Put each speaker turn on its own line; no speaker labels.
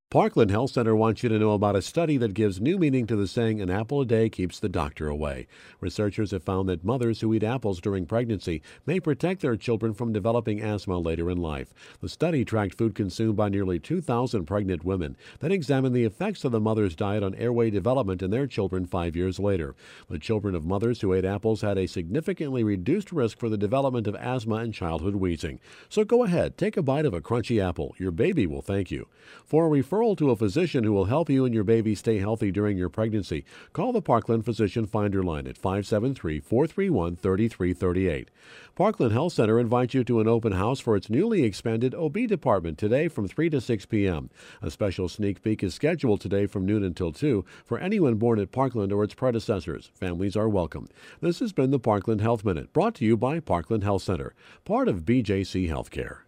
Parkland Health Center wants you to know about a study that gives new meaning to the saying, an apple a day keeps the doctor away. Researchers have found that mothers who eat apples during pregnancy may protect their children from developing asthma later in life. The study tracked food consumed by nearly 2,000 pregnant women, then examined the effects of the mother's diet on airway development in their children 5 years later. The children of mothers who ate apples had a significantly reduced risk for the development of asthma and childhood wheezing. So go ahead, take a bite of a crunchy apple. Your baby will thank you. For a referral to a physician who will help you and your baby stay healthy during your pregnancy, call the Parkland Physician Finder line at 573-431-3338. Parkland Health Center invites you to an open house for its newly expanded OB department today from 3 to 6 p.m. A special sneak peek is scheduled today from noon until 2 for anyone born at Parkland or its predecessors. Families are welcome. This has been the Parkland Health Minute, brought to you by Parkland Health Center, part of BJC Healthcare.